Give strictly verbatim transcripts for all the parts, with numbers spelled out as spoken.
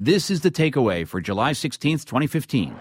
This is The Takeaway for July sixteenth, twenty fifteen.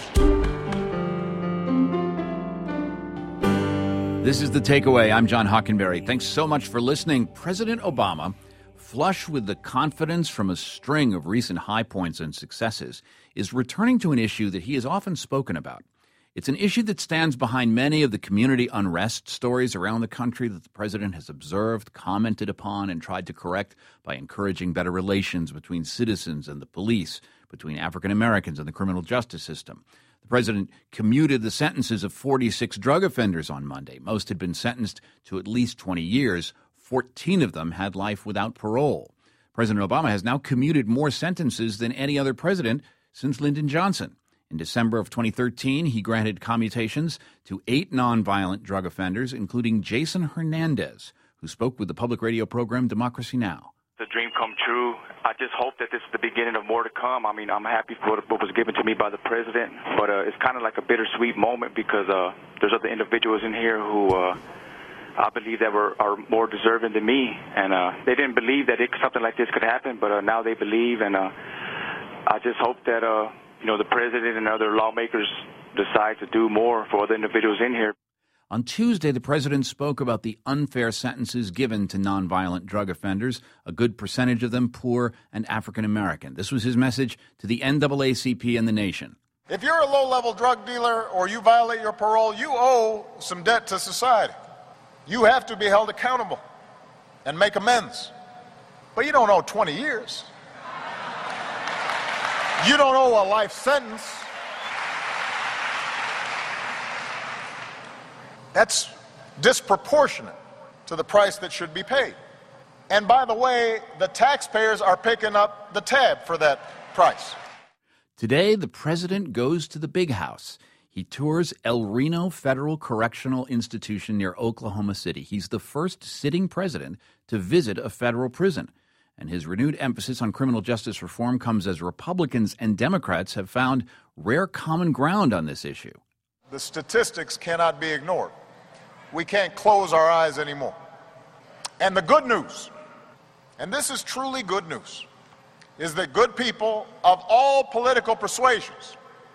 This is The Takeaway. I'm John Hockenberry. Thanks so much for listening. President Obama, flush with the confidence from a string of recent high points and successes, is returning to an issue that he has often spoken about. It's an issue that stands behind many of the community unrest stories around the country that the president has observed, commented upon, and tried to correct by encouraging better relations between citizens and the police, between African Americans and the criminal justice system. The president commuted the sentences of forty-six drug offenders on Monday. Most had been sentenced to at least twenty years. fourteen of them had life without parole. President Obama has now commuted more sentences than any other president since Lyndon Johnson. In December of twenty thirteen, he granted commutations to eight nonviolent drug offenders, including Jason Hernandez, who spoke with the public radio program Democracy Now! The dream come true. I just hope that this is the beginning of more to come. I mean, I'm happy for what was given to me by the president, but uh, it's kind of like a bittersweet moment because uh, there's other individuals in here who uh, I believe that were are more deserving than me, and uh, they didn't believe that it, something like this could happen, but uh, now they believe, and uh, I just hope that uh, you know the president and other lawmakers decide to do more for other individuals in here. On Tuesday, the president spoke about the unfair sentences given to nonviolent drug offenders, a good percentage of them poor and African American. This was his message to the N double A C P and the nation. If you're a low-level drug dealer or you violate your parole, you owe some debt to society. You have to be held accountable and make amends. But you don't owe twenty years. You don't owe a life sentence. That's disproportionate to the price that should be paid. And by the way, the taxpayers are picking up the tab for that price. Today, the president goes to the big house. He tours El Reno Federal Correctional Institution near Oklahoma City. He's the first sitting president to visit a federal prison. And his renewed emphasis on criminal justice reform comes as Republicans and Democrats have found rare common ground on this issue. The statistics cannot be ignored. We can't close our eyes anymore. And the good news, and this is truly good news, is that good people of all political persuasions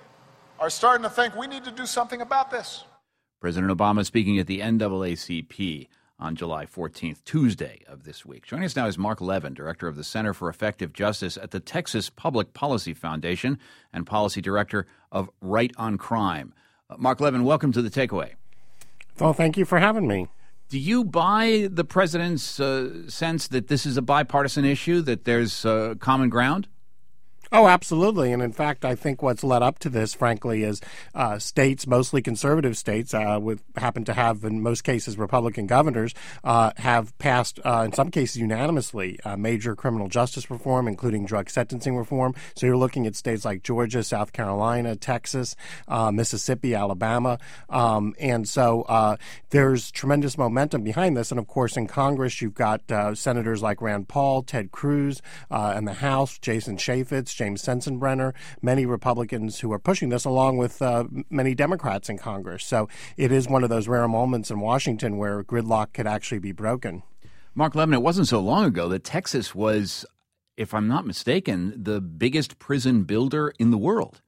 are starting to think we need to do something about this. President Obama speaking at the N double A C P on July fourteenth, Tuesday of this week. Joining us now is Mark Levin, director of the Center for Effective Justice at the Texas Public Policy Foundation and policy director of Right on Crime. Uh, Mark Levin, welcome to The Takeaway. Well, thank you for having me. Do you buy the president's uh, sense that this is a bipartisan issue, that there's uh, common ground? Oh, absolutely. And in fact, I think what's led up to this, frankly, is uh, states, mostly conservative states, uh, with happen to have, in most cases, Republican governors, uh, have passed, uh, in some cases unanimously, uh, major criminal justice reform, including drug sentencing reform. So you're looking at states like Georgia, South Carolina, Texas, uh, Mississippi, Alabama. Um, and so uh, there's tremendous momentum behind this. And, of course, in Congress, you've got uh, senators like Rand Paul, Ted Cruz, uh, and the House, Jason Chaffetz, James Sensenbrenner, many Republicans who are pushing this, along with uh, many Democrats in Congress. So it is one of those rare moments in Washington where gridlock could actually be broken. Mark Levin, it wasn't so long ago that Texas was, if I'm not mistaken, the biggest prison builder in the world.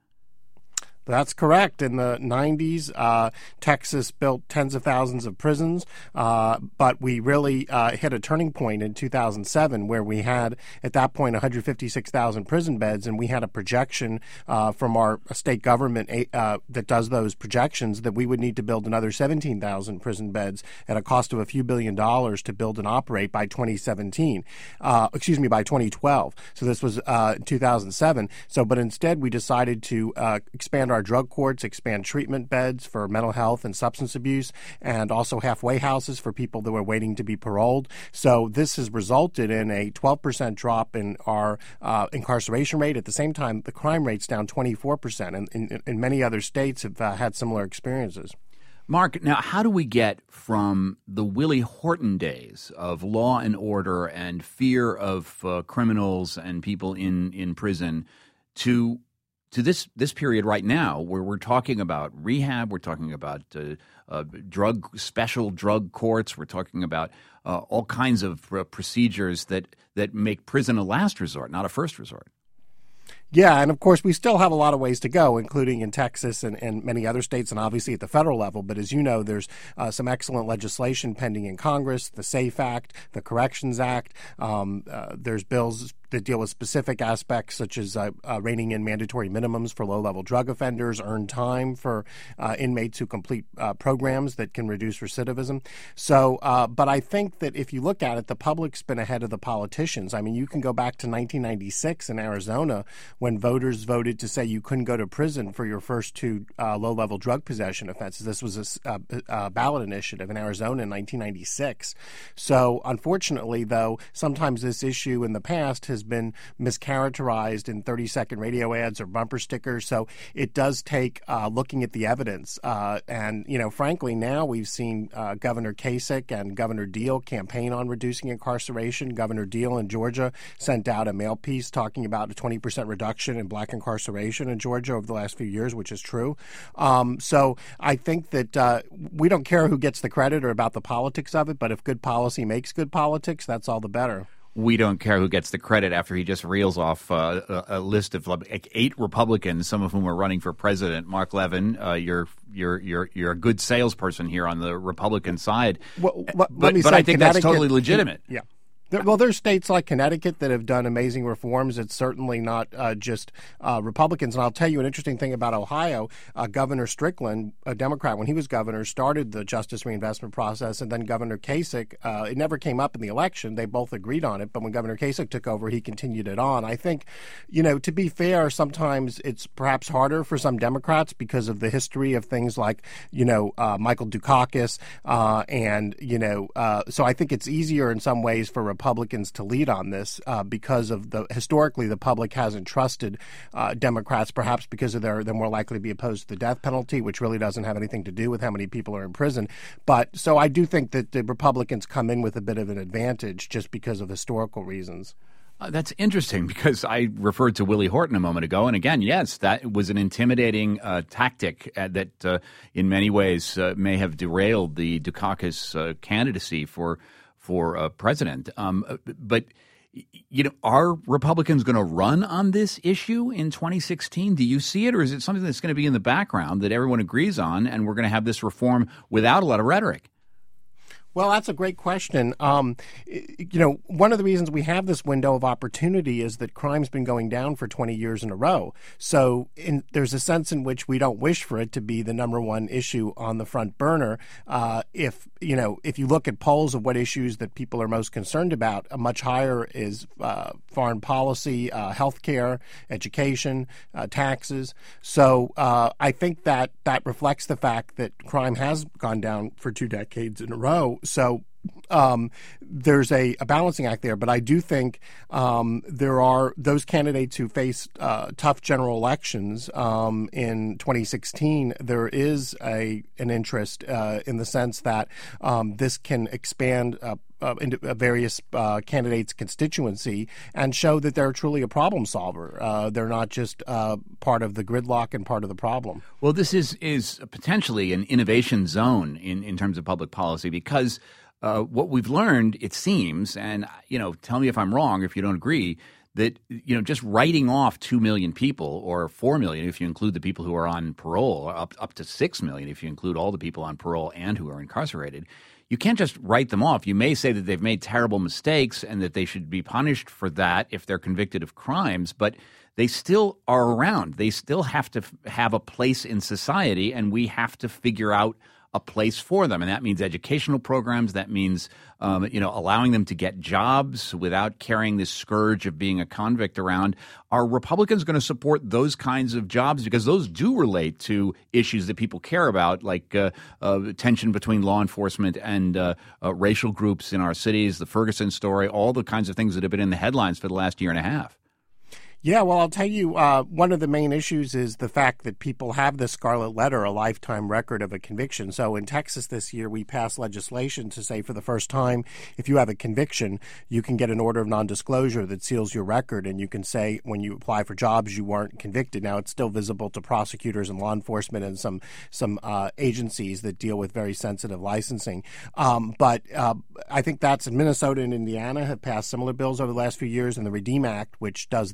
That's correct. In the nineties, uh, Texas built tens of thousands of prisons, uh, but we really uh, hit a turning point in two thousand seven where we had, at that point, one hundred fifty-six thousand prison beds, and we had a projection uh, from our state government uh, that does those projections that we would need to build another seventeen thousand prison beds at a cost of a few billion dollars to build and operate by twenty seventeen. Uh, excuse me, by twenty twelve. So this was uh, two thousand seven. So, but instead, we decided to uh, expand our Our drug courts, expand treatment beds for mental health and substance abuse, and also halfway houses for people that were waiting to be paroled. So this has resulted in a twelve percent drop in our uh, incarceration rate. At the same time, the crime rate's down twenty-four percent, and, and, and many other states have uh, had similar experiences. Mark, now how do we get from the Willie Horton days of law and order and fear of uh, criminals and people in, in prison to to this this period right now where we're talking about rehab, we're talking about uh, uh, drug special drug courts, we're talking about uh, all kinds of uh, procedures that, that make prison a last resort, not a first resort? Yeah, and of course, we still have a lot of ways to go, including in Texas and, and many other states, and obviously at the federal level. But as you know, there's uh, some excellent legislation pending in Congress, the SAFE Act, the Corrections Act. Um, uh, there's bills that deal with specific aspects such as uh, uh, reining in mandatory minimums for low-level drug offenders, earned time for uh, inmates who complete uh, programs that can reduce recidivism. So, uh, but I think that if you look at it, the public's been ahead of the politicians. I mean, you can go back to nineteen ninety-six in Arizona when voters voted to say you couldn't go to prison for your first two uh, low-level drug possession offenses. This was a, a, a ballot initiative in Arizona in nineteen ninety-six. So, unfortunately, though, sometimes this issue in the past has been mischaracterized in thirty-second radio ads or bumper stickers. So it does take uh, looking at the evidence. Uh, and, you know, frankly, now we've seen uh, Governor Kasich and Governor Deal campaign on reducing incarceration. Governor Deal in Georgia sent out a mail piece talking about a twenty percent reduction in black incarceration in Georgia over the last few years, which is true. Um, so I think that uh, we don't care who gets the credit or about the politics of it, but if good policy makes good politics, that's all the better. We don't care who gets the credit after he just reels off uh, a, a list of like eight Republicans, some of whom are running for president. Mark Levin, uh, you're you're you're you're a good salesperson here on the Republican side, well, let, but, let me but say I think that's totally legitimate. Yeah. There, well, there's states like Connecticut that have done amazing reforms. It's certainly not uh, just uh, Republicans. And I'll tell you an interesting thing about Ohio. Uh, Governor Strickland, a Democrat, when he was governor, started the justice reinvestment process. And then Governor Kasich, uh, it never came up in the election. They both agreed on it. But when Governor Kasich took over, he continued it on. I think, you know, to be fair, sometimes it's perhaps harder for some Democrats because of the history of things like, you know, uh, Michael Dukakis. Uh, and, you know, uh, so I think it's easier in some ways for Republicans to lead on this uh, because of the historically the public hasn't trusted uh, Democrats, perhaps because of their they're more likely to be opposed to the death penalty, which really doesn't have anything to do with how many people are in prison. But so I do think that the Republicans come in with a bit of an advantage just because of historical reasons. Uh, that's interesting because I referred to Willie Horton a moment ago. And again, yes, that was an intimidating uh, tactic uh, that uh, in many ways uh, may have derailed the Dukakis uh, candidacy for for uh, president. Um, but, you know, are Republicans going to run on this issue in twenty sixteen? Do you see it, or is it something that's going to be in the background that everyone agrees on and we're going to have this reform without a lot of rhetoric? Well, that's a great question. Um, you know, one of the reasons we have this window of opportunity is that crime's been going down for twenty years in a row. So in, there's a sense in which we don't wish for it to be the number one issue on the front burner. Uh, if, you know, if you look at polls of what issues that people are most concerned about, a much higher is uh, foreign policy, uh, healthcare, education, uh, taxes. So uh, I think that that reflects the fact that crime has gone down for two decades in a row. So um, there's a, a balancing act there. But I do think um, there are those candidates who face uh, tough general elections um, in twenty sixteen. There is a an interest uh, in the sense that um, this can expand uh, Uh, into various uh, candidates' constituency and show that they're truly a problem solver. Uh, they're not just uh, part of the gridlock and part of the problem. Well, this is is potentially an innovation zone in, in terms of public policy because uh, what we've learned, it seems, and, you know, tell me if I'm wrong, if you don't agree, that, you know, just writing off two million people or four million if you include the people who are on parole, or up, up to six million if you include all the people on parole and who are incarcerated, you can't just write them off. You may say that they've made terrible mistakes and that they should be punished for that if they're convicted of crimes, but they still are around. They still have to f- have a place in society, and we have to figure out a place for them. And that means educational programs. That means, um, you know, allowing them to get jobs without carrying this scourge of being a convict around. Are Republicans going to support those kinds of jobs? Because those do relate to issues that people care about, like uh, uh, tension between law enforcement and uh, uh, racial groups in our cities, the Ferguson story, all the kinds of things that have been in the headlines for the last year and a half. Yeah, well, I'll tell you, uh, one of the main issues is the fact that people have the scarlet letter, a lifetime record of a conviction. So in Texas this year, we passed legislation to say for the first time, if you have a conviction, you can get an order of nondisclosure that seals your record. And you can say when you apply for jobs, you weren't convicted. Now, it's still visible to prosecutors and law enforcement and some some uh, agencies that deal with very sensitive licensing. Um, but uh, I think that's in Minnesota and Indiana have passed similar bills over the last few years. And the REDEEM Act, which does this, is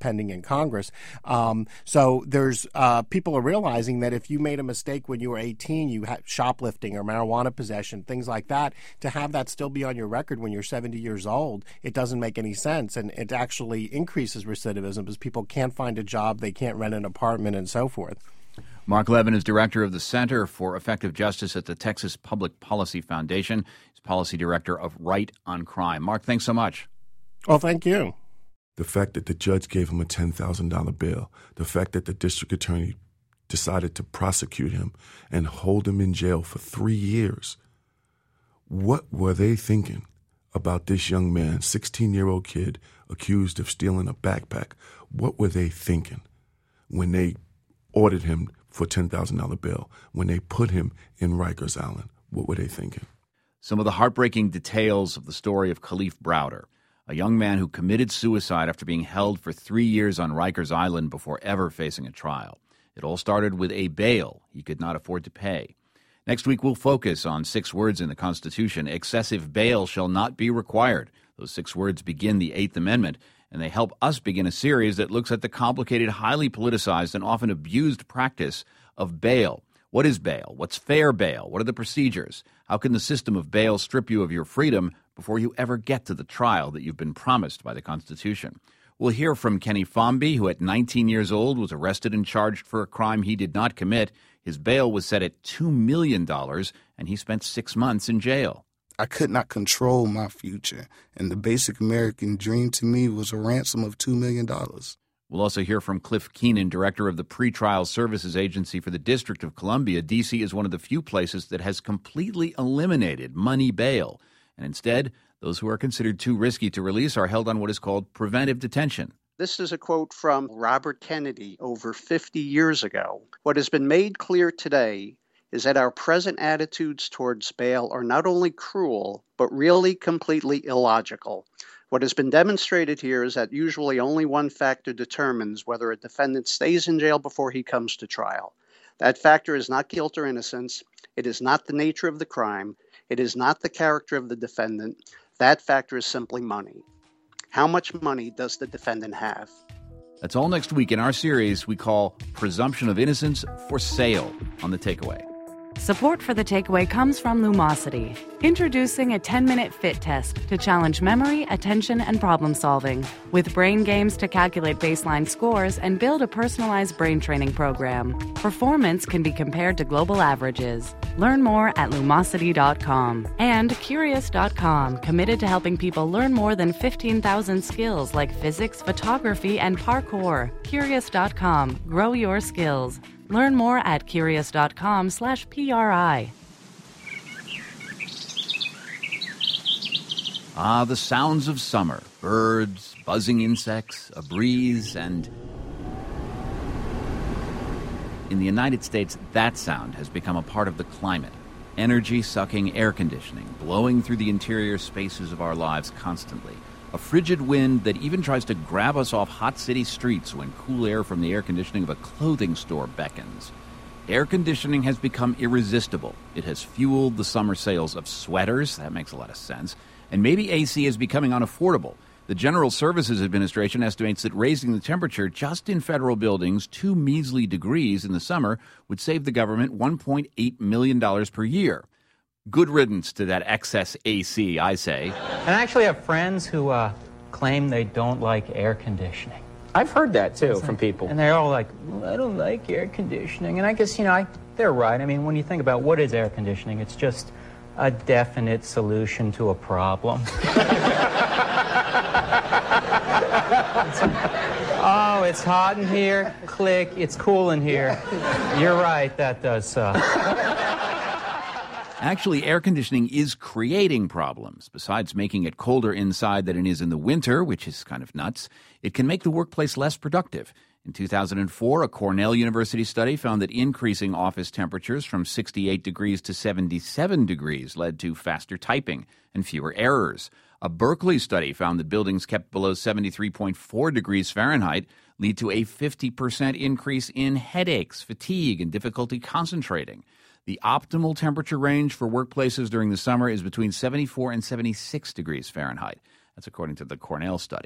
pending in Congress. Um, so there's uh, people are realizing that if you made a mistake when you were eighteen, you had shoplifting or marijuana possession, things like that, to have that still be on your record when you're seventy years old, it doesn't make any sense. And it actually increases recidivism because people can't find a job, they can't rent an apartment, and so forth. Mark Levin is director of the Center for Effective Justice at the Texas Public Policy Foundation. He's policy director of Right on Crime. Mark, thanks so much. Well, thank you. The fact that the judge gave him a ten thousand dollars bail, the fact that the district attorney decided to prosecute him and hold him in jail for three years. What were they thinking about this young man, sixteen-year-old kid, accused of stealing a backpack? What were they thinking when they ordered him for ten thousand dollars bail, when they put him in Rikers Island? What were they thinking? Some of the heartbreaking details of the story of Khalif Browder, a young man who committed suicide after being held for three years on Rikers Island before ever facing a trial. It all started with a bail he could not afford to pay. Next week, we'll focus on six words in the Constitution. Excessive bail shall not be required. Those six words begin the Eighth Amendment, and they help us begin a series that looks at the complicated, highly politicized, and often abused practice of bail. What is bail? What's fair bail? What are the procedures? How can the system of bail strip you of your freedom before you ever get to the trial that you've been promised by the Constitution? We'll hear from Kenny Fomby, who at nineteen years old was arrested and charged for a crime he did not commit. His bail was set at two million dollars, and he spent six months in jail. I could not control my future, and the basic American dream to me was a ransom of two million dollars. We'll also hear from Cliff Keenan, director of the Pretrial Services Agency for the District of Columbia. D C is one of the few places that has completely eliminated money bail, and instead, those who are considered too risky to release are held on what is called preventive detention. This is a quote from Robert Kennedy over fifty years ago. What has been made clear today is that our present attitudes towards bail are not only cruel, but really completely illogical. What has been demonstrated here is that usually only one factor determines whether a defendant stays in jail before he comes to trial. That factor is not guilt or innocence. It is not the nature of the crime. It is not the character of the defendant. That factor is simply money. How much money does the defendant have? That's all next week in our series we call Presumption of Innocence for Sale on The Takeaway. Support for The Takeaway comes from Lumosity, introducing a ten-minute fit test to challenge memory, attention, and problem-solving, with brain games to calculate baseline scores and build a personalized brain training program. Performance can be compared to global averages. Learn more at lumosity dot com. And Curious dot com, committed to helping people learn more than fifteen thousand skills like physics, photography, and parkour. Curious dot com. Grow your skills. Learn more at curious dot com slash P R I. Ah, the sounds of summer. Birds, buzzing insects, a breeze, and... in the United States, that sound has become a part of the climate. Energy-sucking air conditioning, blowing through the interior spaces of our lives constantly. A frigid wind that even tries to grab us off hot city streets when cool air from the air conditioning of a clothing store beckons. Air conditioning has become irresistible. It has fueled the summer sales of sweaters. That makes a lot of sense. And maybe A C is becoming unaffordable. The General Services Administration estimates that raising the temperature just in federal buildings two measly degrees in the summer would save the government one point eight million dollars per year. Good riddance to that excess A C, I say. And I actually have friends who uh, claim they don't like air conditioning. I've heard that, too, from people. And they're all like, well, I don't like air conditioning. And I guess, you know, I, they're right. I mean, when you think about what is air conditioning, it's just a definite solution to a problem. It's, oh, it's hot in here. Click. It's cool in here. You're right. That does suck. Actually, air conditioning is creating problems. Besides making it colder inside than it is in the winter, which is kind of nuts, it can make the workplace less productive. In two thousand four, a Cornell University study found that increasing office temperatures from sixty-eight degrees to seventy-seven degrees led to faster typing and fewer errors. A Berkeley study found that buildings kept below seventy-three point four degrees Fahrenheit lead to a fifty percent increase in headaches, fatigue, and difficulty concentrating. The optimal temperature range for workplaces during the summer is between seventy-four and seventy-six degrees Fahrenheit. That's according to the Cornell study.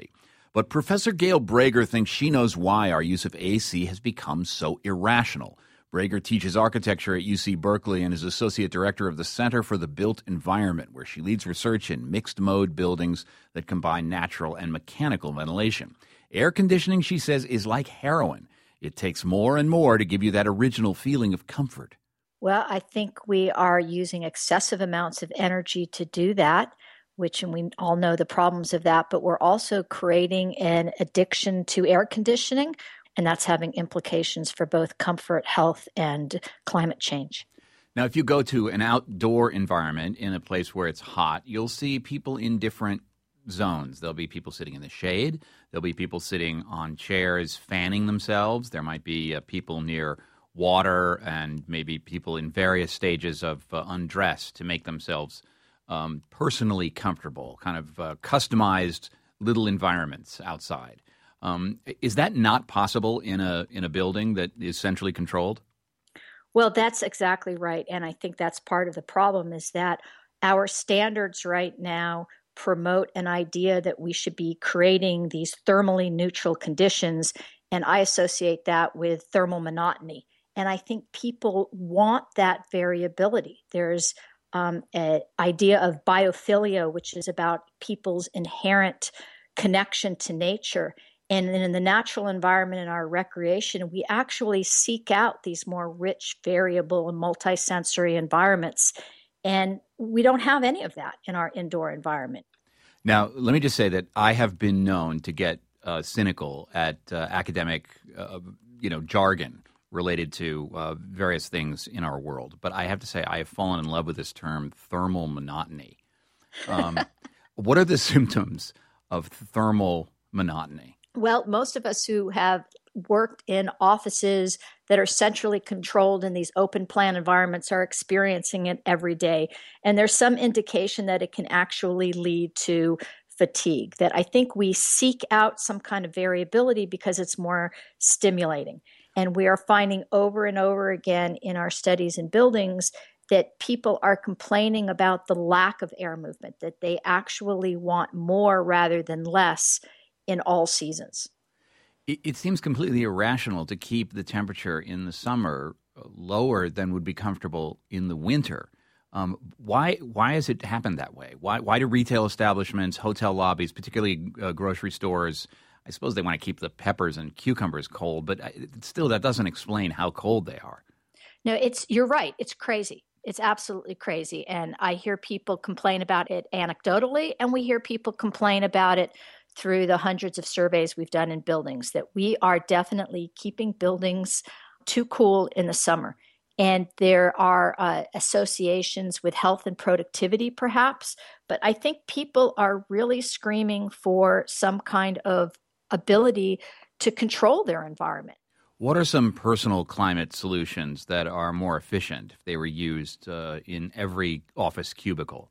But Professor Gail Brager thinks she knows why our use of A C has become so irrational. Brager teaches architecture at U C Berkeley and is associate director of the Center for the Built Environment, where she leads research in mixed-mode buildings that combine natural and mechanical ventilation. Air conditioning, she says, is like heroin. It takes more and more to give you that original feeling of comfort. Well, I think we are using excessive amounts of energy to do that, which, and we all know the problems of that, but we're also creating an addiction to air conditioning, and that's having implications for both comfort, health, and climate change. Now, if you go to an outdoor environment in a place where it's hot, you'll see people in different zones. There'll be people sitting in the shade. There'll be people sitting on chairs fanning themselves. There might be uh, people near water and maybe people in various stages of uh, undress to make themselves um, personally comfortable, kind of uh, customized little environments outside. Um, is that not possible in a in a building that is centrally controlled? Well, that's exactly right. And I think that's part of the problem is that our standards right now promote an idea that we should be creating these thermally neutral conditions. And I associate that with thermal monotony. And I think people want that variability. There's um, an idea of biophilia, which is about people's inherent connection to nature. And in the natural environment, in our recreation, we actually seek out these more rich, variable, and multisensory environments. And we don't have any of that in our indoor environment. Now, let me just say that I have been known to get uh, cynical at uh, academic, uh, you know, jargon related to uh, various things in our world. But I have to say I have fallen in love with this term, thermal monotony. Um, what are the symptoms of thermal monotony? Well, most of us who have worked in offices that are centrally controlled in these open plan environments are experiencing it every day. And there's some indication that it can actually lead to fatigue, that I think we seek out some kind of variability because it's more stimulating. And we are finding over and over again in our studies in buildings that people are complaining about the lack of air movement, that they actually want more rather than less in all seasons. It, it seems completely irrational to keep the temperature in the summer lower than would be comfortable in the winter. Um, why why has it happened that way? Why why do retail establishments, hotel lobbies, particularly uh, grocery stores, I suppose they want to keep the peppers and cucumbers cold, but still that doesn't explain how cold they are. No, it's you're right. It's crazy. It's absolutely crazy. And I hear people complain about it anecdotally, and we hear people complain about it through the hundreds of surveys we've done in buildings, that we are definitely keeping buildings too cool in the summer. And there are uh, associations with health and productivity, perhaps. But I think people are really screaming for some kind of ability to control their environment. What are some personal climate solutions that are more efficient if they were used uh, in every office cubicle?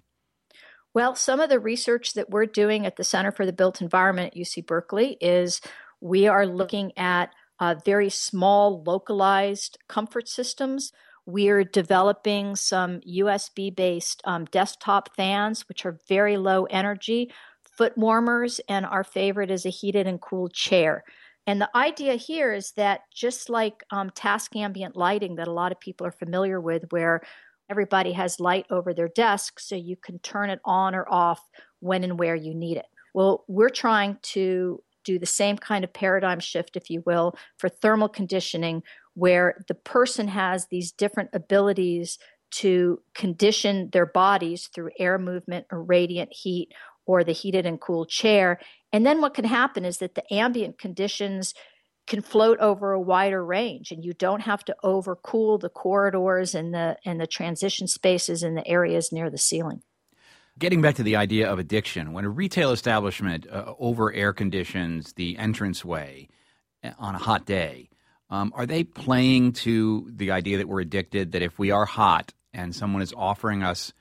Well, some of the research that we're doing at the Center for the Built Environment at U C Berkeley is we are looking at uh, very small, localized comfort systems. We're developing some U S B-based um, desktop fans, which are very low energy, foot warmers, and our favorite is a heated and cooled chair. And the idea here is that just like um, task ambient lighting that a lot of people are familiar with, where everybody has light over their desk so you can turn it on or off when and where you need it. Well, we're trying to do the same kind of paradigm shift, if you will, for thermal conditioning, where the person has these different abilities to condition their bodies through air movement or radiant heat or the heated and cooled chair. And then what can happen is that the ambient conditions can float over a wider range, and you don't have to overcool the corridors and the and the transition spaces in the areas near the ceiling. Getting back to the idea of addiction, when a retail establishment uh, over air conditions the entranceway on a hot day, um, are they playing to the idea that we're addicted, that if we are hot and someone is offering us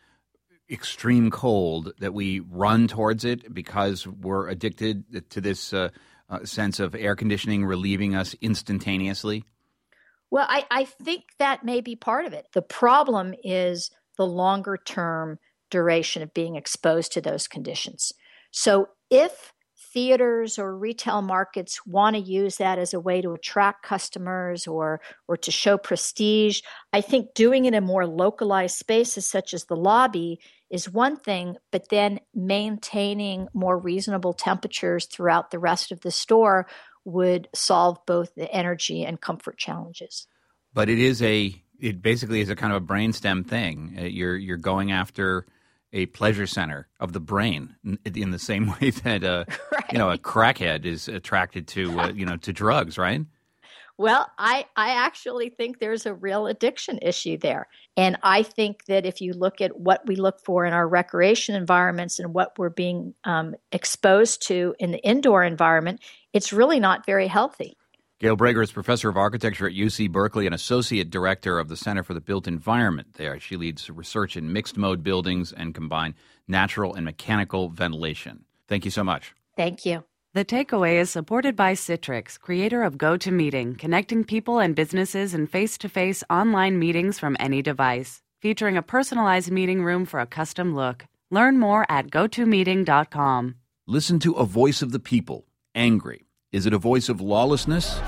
extreme cold, that we run towards it because we're addicted to this uh, uh, sense of air conditioning relieving us instantaneously? Well, I, I think that may be part of it. The problem is the longer term duration of being exposed to those conditions. So if theaters or retail markets want to use that as a way to attract customers or or to show prestige. I think doing it in more localized spaces such as the lobby is one thing, but then maintaining more reasonable temperatures throughout the rest of the store would solve both the energy and comfort challenges. But it is a it basically is a kind of a brainstem thing. Uh, you're you're going after a pleasure center of the brain in, in the same way that uh, right. you know a crackhead is attracted to uh, you know to drugs, right? Well, I, I actually think there's a real addiction issue there. And I think that if you look at what we look for in our recreation environments and what we're being um, exposed to in the indoor environment, it's really not very healthy. Gail Brager is professor of architecture at U C Berkeley and associate director of the Center for the Built Environment there. She leads research in mixed-mode buildings and combine natural and mechanical ventilation. Thank you so much. Thank you. The Takeaway is supported by Citrix, creator of GoToMeeting, connecting people and businesses in face-to-face online meetings from any device, featuring a personalized meeting room for a custom look. Learn more at go to meeting dot com. Listen to a voice of the people, angry. Is it a voice of lawlessness?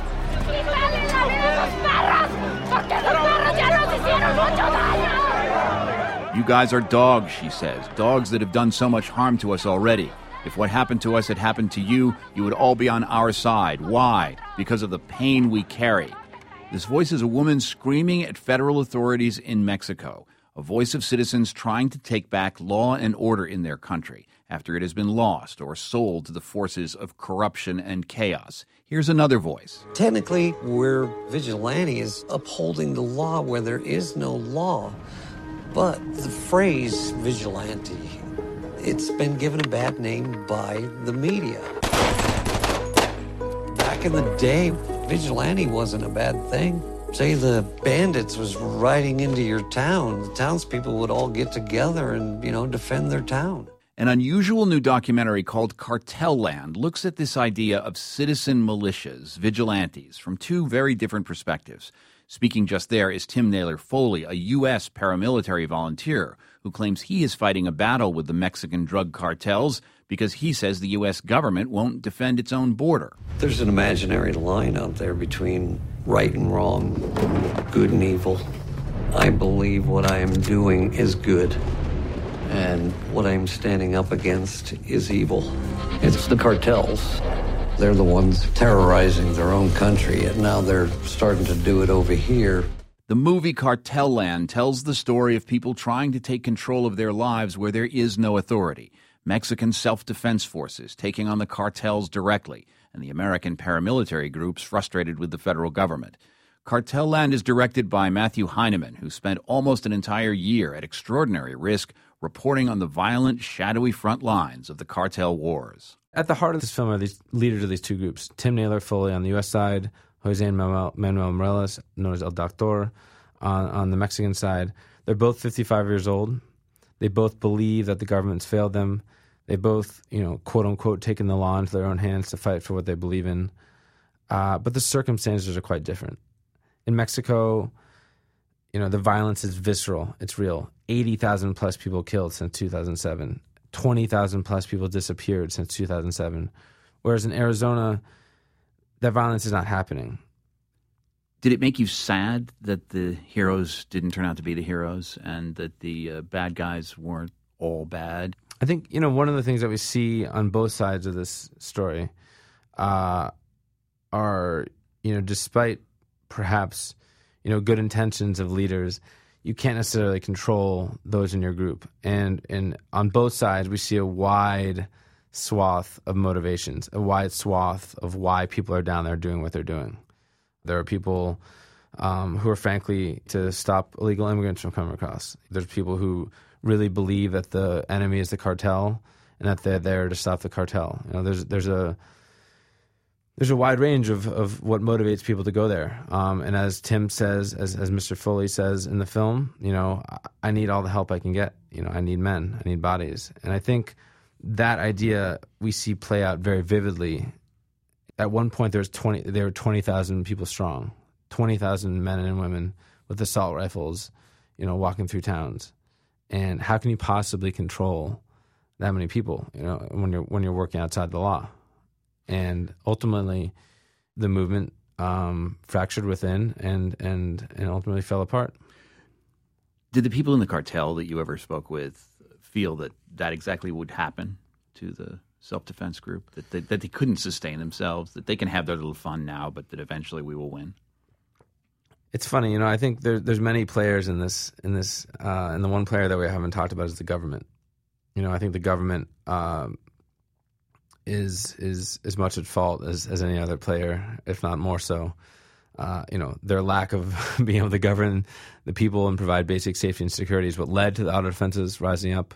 You guys are dogs, she says, dogs that have done so much harm to us already. If what happened to us had happened to you, you would all be on our side. Why? Because of the pain we carry. This voice is a woman screaming at federal authorities in Mexico, a voice of citizens trying to take back law and order in their country after it has been lost or sold to the forces of corruption and chaos. Here's another voice. Technically, we're vigilantes upholding the law where there is no law. But the phrase vigilante, it's been given a bad name by the media. Back in the day, vigilante wasn't a bad thing. Say the bandits was riding into your town, the townspeople would all get together and, you know, defend their town. An unusual new documentary called Cartel Land looks at this idea of citizen militias, vigilantes, from two very different perspectives. Speaking just there is Tim Naylor Foley, a U S paramilitary volunteer who claims he is fighting a battle with the Mexican drug cartels because he says the U S government won't defend its own border. There's an imaginary line out there between right and wrong, good and evil. I believe what I am doing is good, and what I'm standing up against is evil. It's the cartels. They're the ones terrorizing their own country, and now they're starting to do it over here. The movie Cartel Land tells the story of people trying to take control of their lives where there is no authority. Mexican self-defense forces taking on the cartels directly, and the American paramilitary groups frustrated with the federal government. Cartel Land is directed by Matthew Heineman, who spent almost an entire year at extraordinary risk reporting on the violent, shadowy front lines of the cartel wars. At the heart of this film are these leaders of these two groups, Tim Naylor Foley on the U S side, Jose Manuel, Manuel Morelos, known as El Doctor, on, on the Mexican side. They're both fifty-five years old. They both believe that the government's failed them. They both, you know, quote unquote, taken the law into their own hands to fight for what they believe in. Uh, but the circumstances are quite different. In Mexico, you know, the violence is visceral. It's real. eighty thousand plus people killed since two thousand seven. twenty thousand plus people disappeared since two thousand seven. Whereas in Arizona, that violence is not happening. Did it make you sad that the heroes didn't turn out to be the heroes and that the uh, bad guys weren't all bad? I think, you know, one of the things that we see on both sides of this story uh, are, you know, despite perhaps, you know, good intentions of leaders, you can't necessarily control those in your group. And, and on both sides, we see a wide swath of motivations, a wide swath of why people are down there doing what they're doing. There are people um, who are frankly to stop illegal immigrants from coming across. There's people who really believe that the enemy is the cartel and that they're there to stop the cartel. You know, there's there's a there's a wide range of, of what motivates people to go there. Um, and as Tim says, as as Mister Foley says in the film, you know, I, I need all the help I can get. You know, I need men, I need bodies. And I think that idea we see play out very vividly. At one point, there was twenty. There were twenty thousand people strong, twenty thousand men and women with assault rifles, you know, walking through towns. And how can you possibly control that many people? You know, when you're when you're working outside the law, And ultimately, the movement um, fractured within and, and, and ultimately fell apart. Did the people in the cartel that you ever spoke with feel that that exactly would happen to the self-defense group, that they, that they couldn't sustain themselves, that they can have their little fun now, but that eventually we will win? It's funny, you know, I think there, there's many players in this, in this, uh, and the one player that we haven't talked about is the government. You know, I think the government um, is is as much at fault as, as any other player, if not more so. Uh, you know, their lack of being able to govern the people and provide basic safety and security is what led to the auto defenses rising up.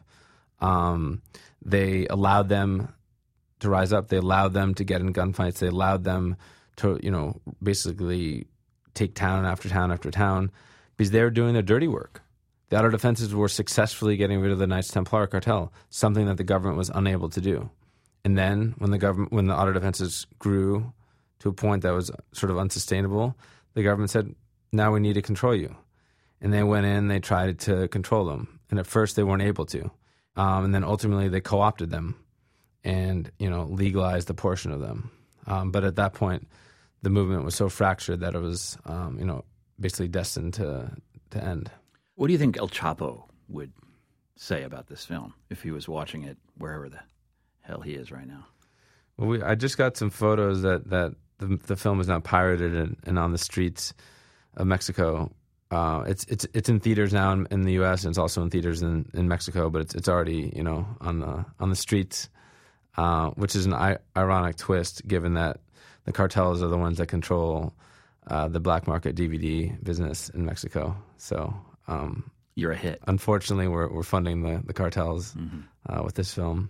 Um, they allowed them to rise up. They allowed them to get in gunfights. They allowed them to, you know, basically take town after town after town because they were doing their dirty work. The auto defenses were successfully getting rid of the Knights Templar cartel, something that the government was unable to do. And then when the government, when the auto defenses grew to a point that was sort of unsustainable, the government said, now we need to control you. And they went in, they tried to control them. And at first they weren't able to. Um, and then ultimately they co-opted them and, you know, legalized a portion of them. Um, but at that point, the movement was so fractured that it was, um, you know, basically destined to, to end. What do you think El Chapo would say about this film if he was watching it wherever the hell he is right now? Well, we, I just got some photos that, that the, the film is now pirated and, and on the streets of Mexico. Uh, it's it's it's in theaters now in, in the U S and it's also in theaters in, in Mexico, but it's it's already, you know, on the on the streets, uh, which is an I- ironic twist given that the cartels are the ones that control uh, the black market D V D business in Mexico. So. Um, You're a hit. Unfortunately, we're we're funding the the cartels mm-hmm. uh, with this film.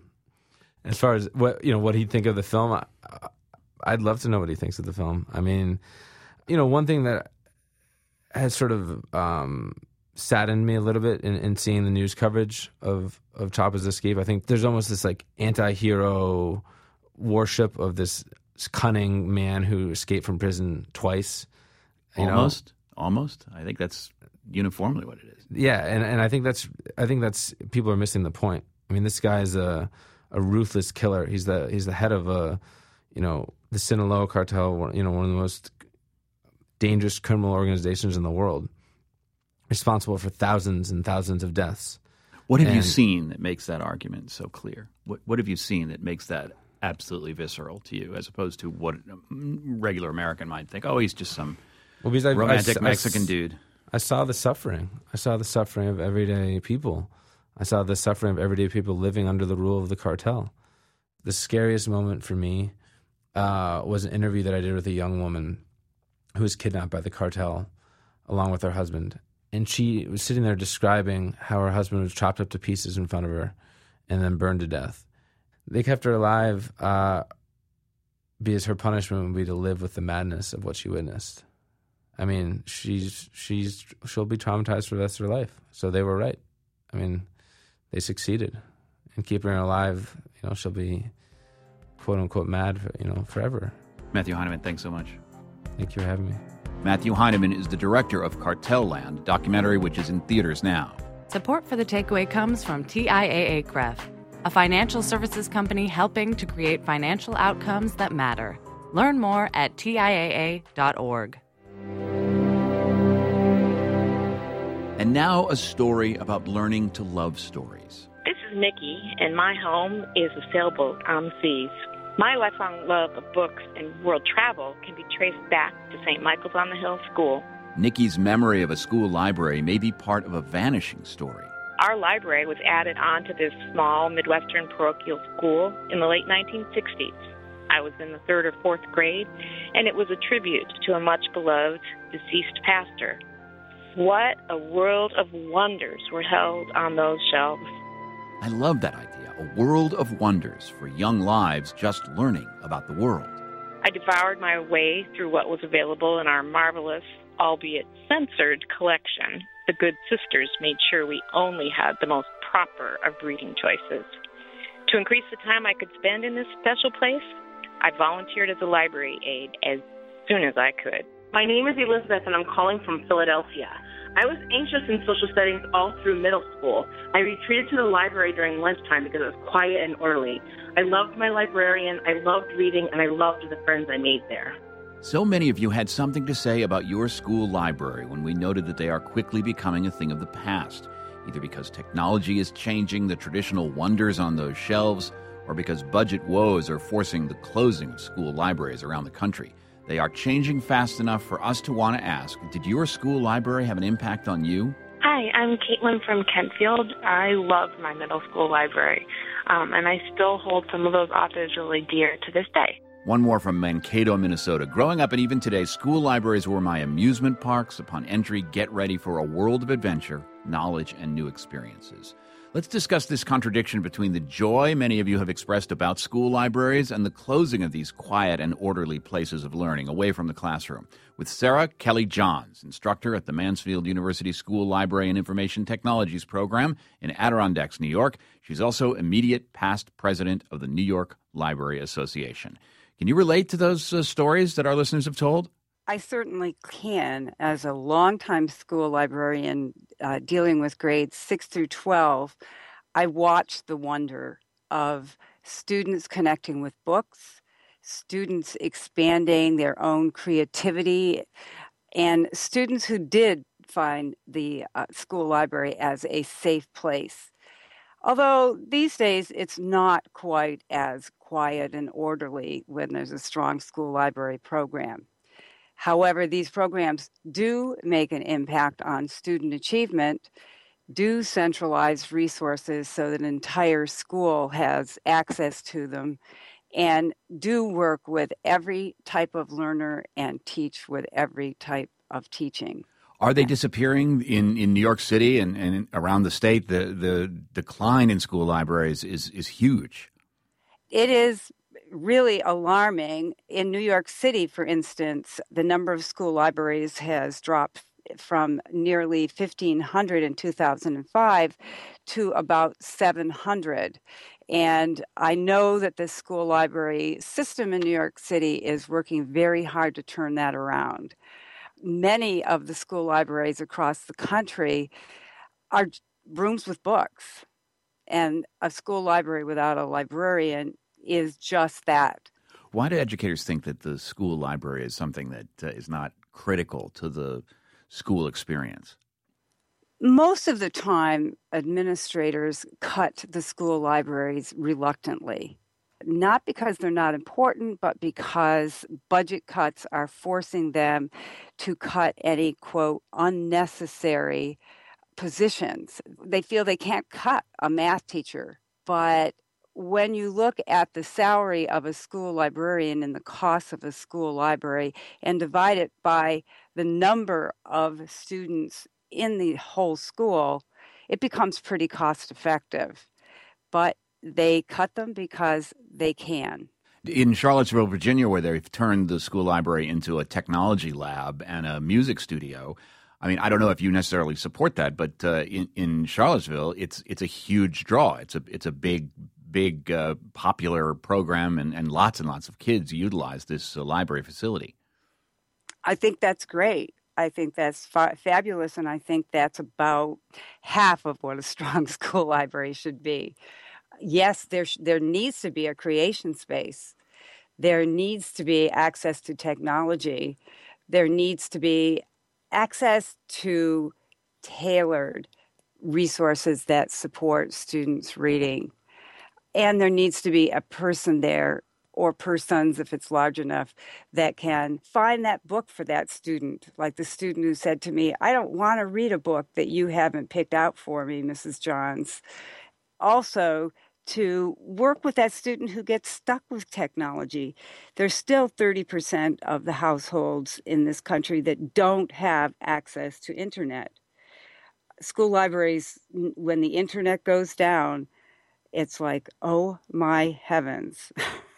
As far as what you know, what he'd think of the film, I, I'd love to know what he thinks of the film. I mean, you know, one thing that has sort of um, saddened me a little bit in, in seeing the news coverage of of Chapo's escape. I think there's almost this like anti-hero worship of this cunning man who escaped from prison twice. You almost, know? almost. I think that's uniformly what it is. Yeah, and, and I think that's I think that's people are missing the point. I mean, this guy is a a ruthless killer. He's the he's the head of a you know the Sinaloa cartel, you know one of the most dangerous criminal organizations in the world, responsible for thousands and thousands of deaths. What have and, you seen that makes that argument so clear? What what have you seen that makes that absolutely visceral to you, as opposed to what a regular American might think? Oh, he's just some well, because I, romantic I, Mexican I, dude. I saw the suffering. I saw the suffering of everyday people. I saw the suffering of everyday people living under the rule of the cartel. The scariest moment for me uh, was an interview that I did with a young woman who was kidnapped by the cartel along with her husband. And she was sitting there describing how her husband was chopped up to pieces in front of her and then burned to death. They kept her alive uh, because her punishment would be to live with the madness of what she witnessed. I mean, she's she's she'll be traumatized for the rest of her life. So they were right. I mean, they succeeded in keeping her alive. You know, she'll be quote unquote mad, for, you know, forever. Matthew Heineman, thanks so much. Thank you for having me. Matthew Heineman is the director of Cartel Land, a documentary which is in theaters now. Support for The Takeaway comes from T I A A C R E F, a financial services company helping to create financial outcomes that matter. Learn more at T I A A dot org. And now a story about learning to love stories. This is Nikki, and my home is a sailboat on the seas. My lifelong love of books and world travel can be traced back to Saint Michael's on the Hill School. Nikki's memory of a school library may be part of a vanishing story. Our library was added on to this small Midwestern parochial school in the late nineteen sixties. I was in the third or fourth grade, and it was a tribute to a much-beloved deceased pastor. What a world of wonders were held on those shelves. I love that idea, a world of wonders for young lives just learning about the world. I devoured my way through what was available in our marvelous, albeit censored, collection. The good sisters made sure we only had the most proper of reading choices. To increase the time I could spend in this special place, I volunteered as a library aide as soon as I could. My name is Elizabeth, and I'm calling from Philadelphia. I was anxious in social studies all through middle school. I retreated to the library during lunchtime because it was quiet and orderly. I loved my librarian, I loved reading, and I loved the friends I made there. So many of you had something to say about your school library when we noted that they are quickly becoming a thing of the past, either because technology is changing the traditional wonders on those shelves or because budget woes are forcing the closing of school libraries around the country. They are changing fast enough for us to want to ask, did your school library have an impact on you? Hi, I'm Caitlin from Kentfield. I love my middle school library, um, and I still hold some of those authors really dear to this day. One more from Mankato, Minnesota. Growing up and even today, school libraries were my amusement parks. Upon entry, get ready for a world of adventure, knowledge, and new experiences. Let's discuss this contradiction between the joy many of you have expressed about school libraries and the closing of these quiet and orderly places of learning away from the classroom with Sarah Kelly Johns, instructor at the Mansfield University School Library and Information Technologies program in Adirondacks, New York. She's also immediate past president of the New York Library Association. Can you relate to those uh, stories that our listeners have told? I certainly can. As a longtime school librarian uh, dealing with grades six through twelve, I watched the wonder of students connecting with books, students expanding their own creativity, and students who did find the uh, school library as a safe place. Although these days it's not quite as quiet and orderly when there's a strong school library program. However, these programs do make an impact on student achievement, do centralize resources so that an entire school has access to them, and do work with every type of learner and teach with every type of teaching. Are they disappearing in, in New York City and, and around the state? The, the decline in school libraries is, is huge. It is really alarming. In New York City, for instance, the number of school libraries has dropped from nearly fifteen hundred in two thousand five to about seven hundred. And I know that the school library system in New York City is working very hard to turn that around. Many of the school libraries across the country are rooms with books, and a school library without a librarian is just that. Why do educators think that the school library is something that uh, is not critical to the school experience? Most of the time, administrators cut the school libraries reluctantly. Not because they're not important, but because budget cuts are forcing them to cut any, quote, unnecessary positions. They feel they can't cut a math teacher. But when you look at the salary of a school librarian and the cost of a school library and divide it by the number of students in the whole school, it becomes pretty cost effective. But they cut them because they can. In Charlottesville, Virginia, where they've turned the school library into a technology lab and a music studio, I mean, I don't know if you necessarily support that, but uh, in, in Charlottesville, it's it's a huge draw. It's a it's a big, big uh, popular program, and, and lots and lots of kids utilize this uh, library facility. I think that's great. I think that's fa- fabulous, and I think that's about half of what a strong school library should be. Yes, there there needs to be a creation space. There needs to be access to technology. There needs to be access to tailored resources that support students' reading. And there needs to be a person there, or persons if it's large enough, that can find that book for that student. Like the student who said to me, I don't want to read a book that you haven't picked out for me, Missus Johns. Also, to work with that student who gets stuck with technology. There's still thirty percent of the households in this country that don't have access to internet. School libraries, when the internet goes down, it's like, oh my heavens.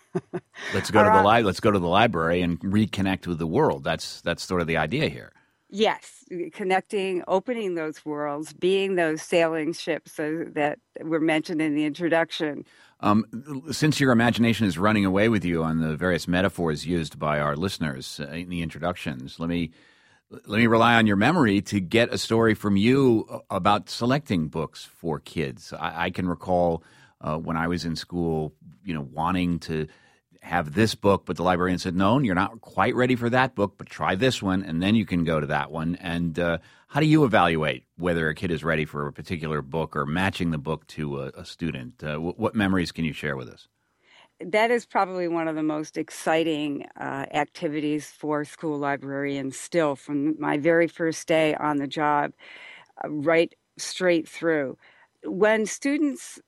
Let's go to the li- let's go to the library and reconnect with the world. That's that's sort of the idea here. Yes, connecting, opening those worlds, being those sailing ships that were mentioned in the introduction. Um, since your imagination is running away with you on the various metaphors used by our listeners uh, in the introductions, let me Let me rely on your memory to get a story from you about selecting books for kids. I, I can recall uh, when I was in school, you know, wanting to have this book, but the librarian said, no, you're not quite ready for that book, but try this one, and then you can go to that one. And uh, how do you evaluate whether a kid is ready for a particular book or matching the book to a, a student? Uh, w- what memories can you share with us? That is probably one of the most exciting uh, activities for school librarians still, from my very first day on the job, uh, right straight through. When students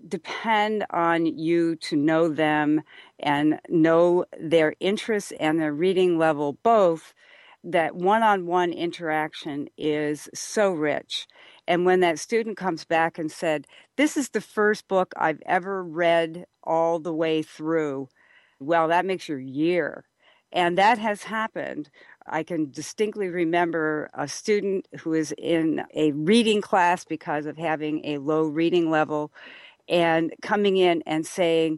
depend on you to know them and know their interests and their reading level both, that one-on-one interaction is so rich. And when that student comes back and said, this is the first book I've ever read all the way through, well, that makes your year. And that has happened. I can distinctly remember a student who is in a reading class because of having a low reading level and coming in and saying,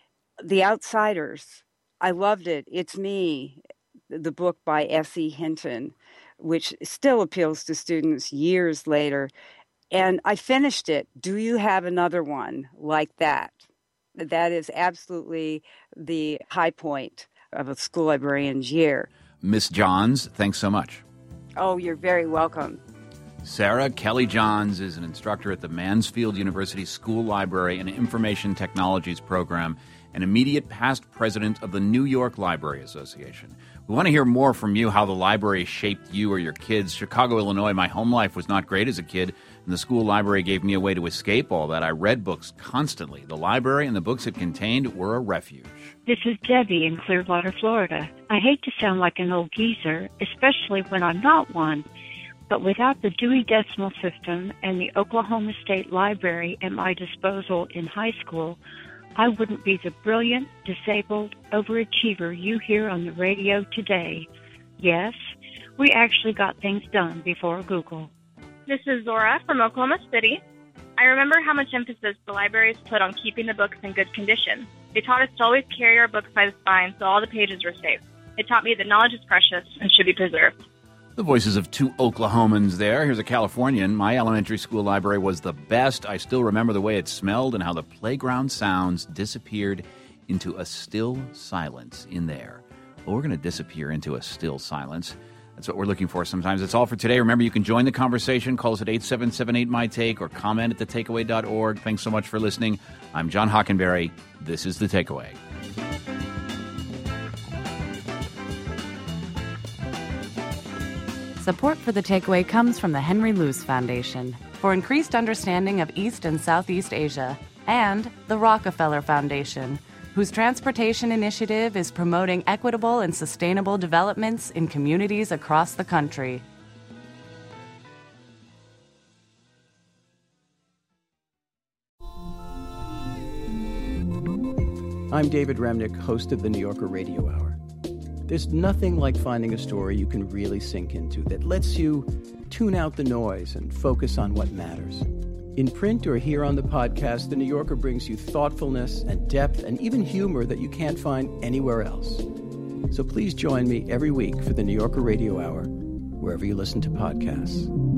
The Outsiders, I loved it, it's me, the book by S E Hinton, which still appeals to students years later. And I finished it. Do you have another one like that? That is absolutely the high point of a school librarian's year. Miss Johns, thanks so much. Oh, you're very welcome. Sarah Kelly Johns is an instructor at the Mansfield University School Library and Information Technologies program and immediate past president of the New York Library Association. We want to hear more from you, how the library shaped you or your kids. Chicago, Illinois, my home life was not great as a kid, and the school library gave me a way to escape all that. I read books constantly. The library and the books it contained were a refuge. This is Debbie in Clearwater, Florida. I hate to sound like an old geezer, especially when I'm not one, but without the Dewey Decimal System and the Oklahoma State Library at my disposal in high school, I wouldn't be the brilliant, disabled overachiever you hear on the radio today. Yes, we actually got things done before Google. This is Zora from Oklahoma City. I remember how much emphasis the libraries put on keeping the books in good condition. They taught us to always carry our books by the spine so all the pages were safe. It taught me that knowledge is precious and should be preserved. The voices of two Oklahomans there. Here's a Californian. My elementary school library was the best. I still remember the way it smelled and how the playground sounds disappeared into a still silence in there. Well, we're going to disappear into a still silence. That's what we're looking for sometimes. That's all for today. Remember, you can join the conversation. Call us at eight seven seven eight, M Y take or comment at the takeaway dot org. Thanks so much for listening. I'm John Hockenberry. This is The Takeaway. Support for The Takeaway comes from the Henry Luce Foundation for increased understanding of East and Southeast Asia, and the Rockefeller Foundation, whose transportation initiative is promoting equitable and sustainable developments in communities across the country. I'm David Remnick, host of the New Yorker Radio Hour. There's nothing like finding a story you can really sink into that lets you tune out the noise and focus on what matters. In print or here on the podcast, The New Yorker brings you thoughtfulness and depth and even humor that you can't find anywhere else. So please join me every week for the New Yorker Radio Hour, wherever you listen to podcasts.